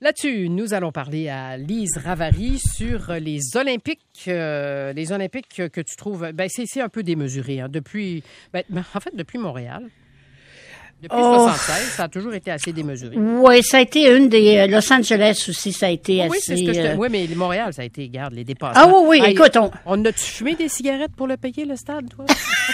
Là-dessus, nous allons parler à Lise Ravary sur les Olympiques. Les Olympiques que tu trouves, c'est un peu démesuré. Hein, depuis Montréal. Depuis 1976, ça a toujours été assez démesuré. Oui, ça a été une des... Los Angeles aussi, ça a été assez... Oui, c'est ce que oui, mais Montréal, ça a été, regarde, les dépassements. Ah oui, écoute, on a-tu fumé des cigarettes pour le payer, le stade, toi?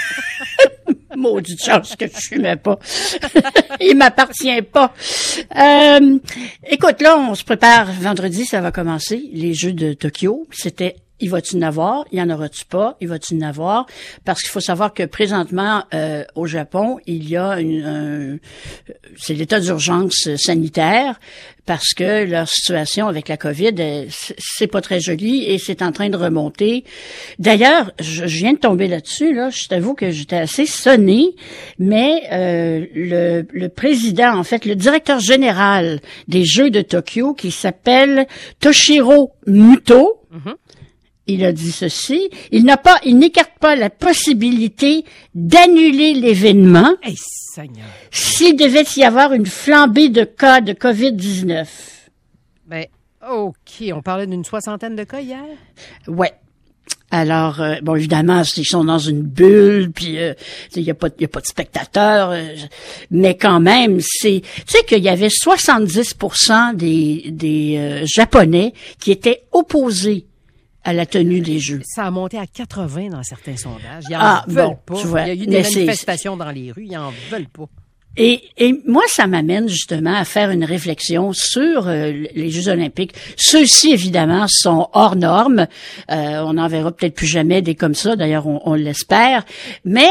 Maudite chance que je fumais pas. Il m'appartient pas. Écoute, là, on se prépare. Vendredi, ça va commencer. Les Jeux de Tokyo. C'était, il va-tu en avoir? Il y en aura-tu pas? Il va-tu en avoir? Parce qu'il faut savoir que présentement, au Japon, il y a c'est l'état d'urgence sanitaire parce que leur situation avec la COVID, c'est pas très joli et c'est en train de remonter. D'ailleurs, je viens de tomber là-dessus, là. Je t'avoue que j'étais assez sonnée, mais le président, en fait, le directeur général des Jeux de Tokyo, qui s'appelle Toshiro Muto, il a dit ceci, il n'écarte pas la possibilité d'annuler l'événement s'il devait y avoir une flambée de cas de COVID-19. Ben, OK. On parlait d'une 60aine de cas hier? Ouais. Alors, évidemment, ils sont dans une bulle, puis il y a pas de spectateurs, mais quand même, tu sais qu'il y avait 70% des Japonais qui étaient opposés à la tenue des Jeux. Ça a monté à 80 dans certains sondages. Ils en veulent pas. Tu vois, il y a eu des manifestations dans les rues, ils en veulent pas. Et moi, ça m'amène justement à faire une réflexion sur les Jeux olympiques. Ceux-ci, évidemment, sont hors normes. On n'en verra peut-être plus jamais des comme ça. D'ailleurs, on l'espère. Mais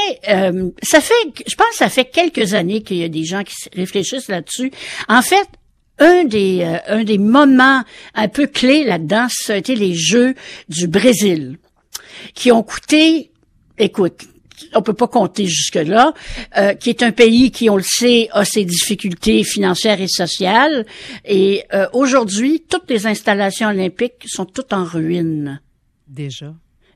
je pense que ça fait quelques années qu'il y a des gens qui réfléchissent là-dessus. En fait, un des moments un peu clés là-dedans, ça a été les Jeux du Brésil, qui ont coûté, écoute, on peut pas compter jusque-là, qui est un pays qui, on le sait, a ses difficultés financières et sociales. Et aujourd'hui, toutes les installations olympiques sont toutes en ruine. Déjà.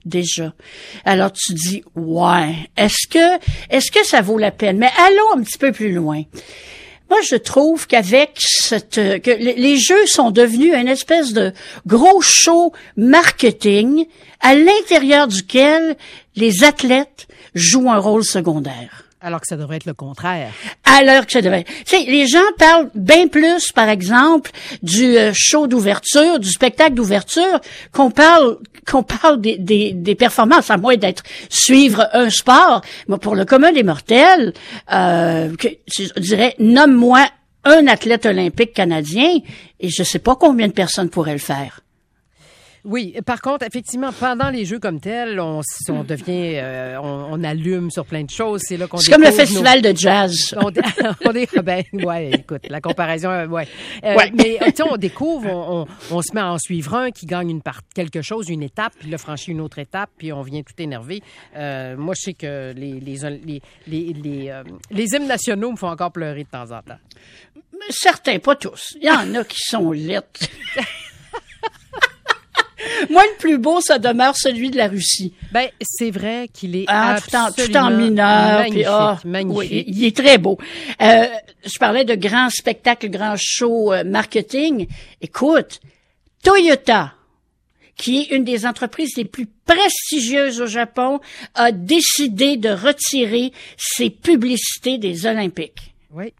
Alors tu dis, ouais, est-ce que ça vaut la peine? Mais allons un petit peu plus loin. Moi, je trouve qu'avec que les Jeux sont devenus une espèce de gros show marketing à l'intérieur duquel les athlètes jouent un rôle secondaire. Alors que ça devrait être le contraire. Tu sais, les gens parlent bien plus, par exemple, du show d'ouverture, du spectacle d'ouverture, qu'on parle des performances, à moins suivre un sport. Mais pour le commun des mortels, je dirais, nomme-moi un athlète olympique canadien, et je sais pas combien de personnes pourraient le faire. Oui, par contre, effectivement, pendant les Jeux comme tels, on devient, on allume sur plein de choses. C'est là qu'on c'est comme le festival de jazz. Écoute, la comparaison, ouais. Mais on découvre, on se met à en suivre un qui gagne quelque chose, une étape, puis il a franchi une autre étape, puis on vient tout énervé. Moi, je sais que les hymnes nationaux me font encore pleurer de temps en temps. Certains, pas tous. Il y en a qui sont lettres. Moi, le plus beau, ça demeure celui de la Russie. Ben, c'est vrai qu'il est tout en mineur. Magnifique. Oui, il est très beau. Je parlais de grands spectacles, grands shows marketing. Écoute, Toyota, qui est une des entreprises les plus prestigieuses au Japon, a décidé de retirer ses publicités des Olympiques. Oui.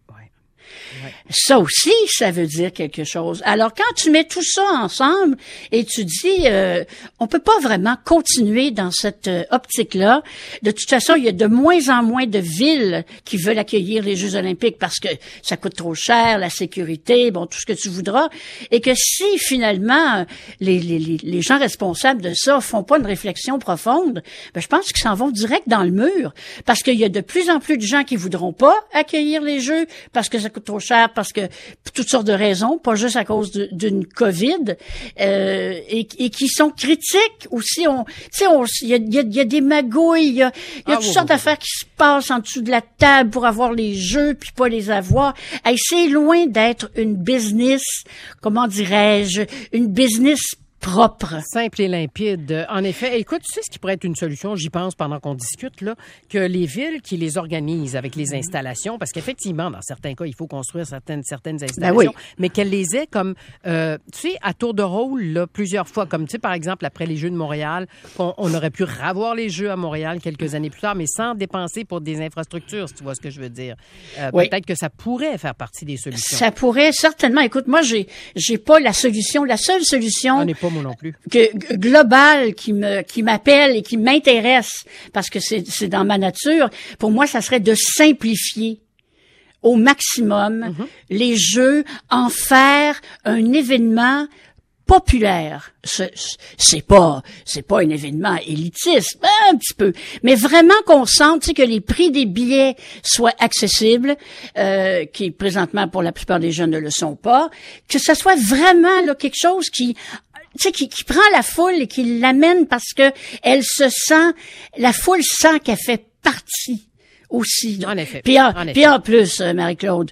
Ça aussi, ça veut dire quelque chose. Alors, quand tu mets tout ça ensemble et tu dis, on peut pas vraiment continuer dans cette optique-là. De toute façon, il y a de moins en moins de villes qui veulent accueillir les Jeux olympiques parce que ça coûte trop cher, la sécurité, tout ce que tu voudras. Et que si, finalement, les gens responsables de ça font pas une réflexion profonde, je pense qu'ils s'en vont direct dans le mur. Parce qu'il y a de plus en plus de gens qui voudront pas accueillir les Jeux parce que ça coûte trop cher, parce que pour toutes sortes de raisons, pas juste à cause d'une COVID, et qui sont critiques aussi. Il y a des magouilles, il y a toutes sortes d'affaires qui se passent en dessous de la table pour avoir les Jeux puis pas les avoir. C'est loin d'être une business, comment dirais-je, une business propre. Simple et limpide. En effet, écoute, tu sais ce qui pourrait être une solution, j'y pense pendant qu'on discute, là, que les villes qui les organisent avec les installations, parce qu'effectivement, dans certains cas, il faut construire certaines installations, mais qu'elles les aient comme, tu sais, à tour de rôle, là, plusieurs fois, comme, tu sais, par exemple, après les Jeux de Montréal, on aurait pu revoir les Jeux à Montréal quelques années plus tard, mais sans dépenser pour des infrastructures, si tu vois ce que je veux dire. Peut-être que ça pourrait faire partie des solutions. Ça pourrait, certainement. Écoute, moi, j'ai pas la solution. La seule solution... On n'est pas moi non plus. Global qui m'appelle et qui m'intéresse parce que c'est dans ma nature. Pour moi, ça serait de simplifier au maximum les Jeux, en faire un événement populaire. C'est pas un événement élitiste, un petit peu, mais vraiment qu'on sente, tu sais, que les prix des billets soient accessibles, qui présentement pour la plupart des jeunes ne le sont pas, que ça soit vraiment là quelque chose qui tu sais, qui prend la foule et qui l'amène parce que la foule sent qu'elle fait partie aussi. En effet. Puis en plus, Marie-Claude,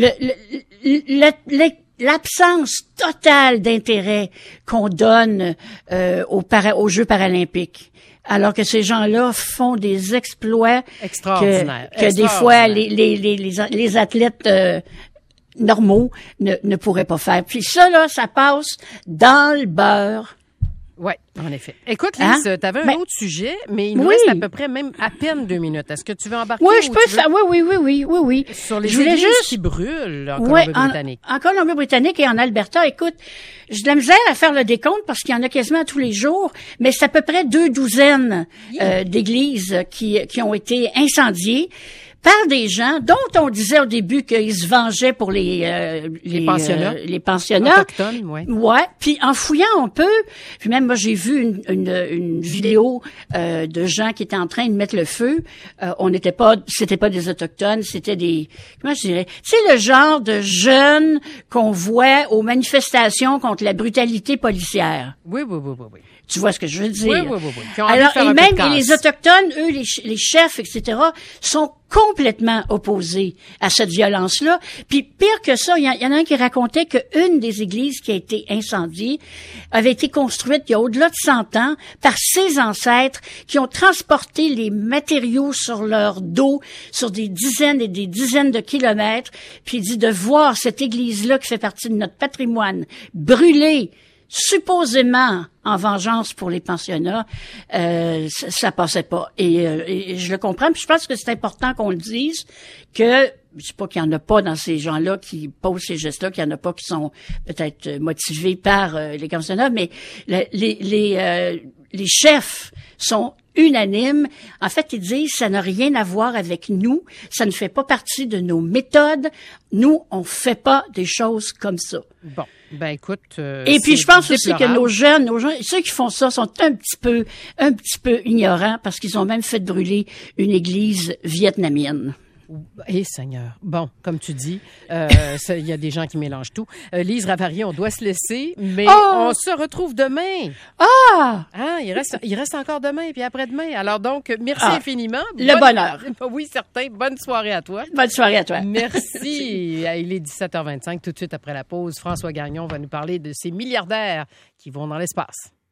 l'absence totale d'intérêt qu'on donne aux Jeux paralympiques. Alors que ces gens-là font des exploits extraordinaires. Que des fois les athlètes normaux ne pourraient pas faire. Puis ça, là, ça passe dans le beurre. Oui, en effet. Écoute, Lise, tu avais un autre sujet, mais il nous reste à peu près même à peine 2 minutes. Est-ce que tu veux embarquer? Oui, je peux faire. Oui. Sur les églises qui brûlent en Colombie-Britannique. En Colombie-Britannique et en Alberta, écoute, j'ai de la misère à faire le décompte parce qu'il y en a quasiment tous les jours, mais c'est à peu près 2 douzaines d'églises qui ont été incendiées par des gens dont on disait au début qu'ils se vengeaient pour les pensionnats. Les pensionnats. Autochtones, ouais. Ouais. Puis en fouillant un peu, puis même moi j'ai vu une vidéo de gens qui étaient en train de mettre le feu. C'était pas des autochtones, c'était des, comment je dirais, c'est le genre de jeunes qu'on voit aux manifestations contre la brutalité policière. Oui. Tu vois ce que je veux dire? Oui. Alors, et les Autochtones, eux, les chefs, etc., sont complètement opposés à cette violence-là. Puis, pire que ça, il y en a un qui racontait qu'une des églises qui a été incendiée avait été construite il y a au-delà de 100 ans par ses ancêtres qui ont transporté les matériaux sur leur dos sur des dizaines et des dizaines de kilomètres. Puis, il dit de voir cette église-là qui fait partie de notre patrimoine brûler supposément en vengeance pour les pensionnats, ça passait pas. Et je le comprends, puis je pense que c'est important qu'on le dise, que je sais pas qu'il y en a pas dans ces gens-là qui posent ces gestes-là, qu'il y en a pas qui sont peut-être motivés par les pensionnats, mais les chefs sont unanimes. En fait, ils disent ça n'a rien à voir avec nous, ça ne fait pas partie de nos méthodes. Nous, on fait pas des choses comme ça. Bon, ben écoute. Et puis je pense aussi que nos jeunes, ceux qui font ça sont un petit peu ignorants parce qu'ils ont même fait brûler une église vietnamienne. Eh Seigneur. Bon, comme tu dis, il y a des gens qui mélangent tout. Lise Ravary, on doit se laisser, mais on se retrouve demain. Ah! Il reste encore demain et puis après-demain. Alors donc, merci infiniment. Bonheur. Oui, certain. Bonne soirée à toi. Bonne soirée à toi. Merci. Il est 17h25. Tout de suite après la pause, François Gagnon va nous parler de ces milliardaires qui vont dans l'espace.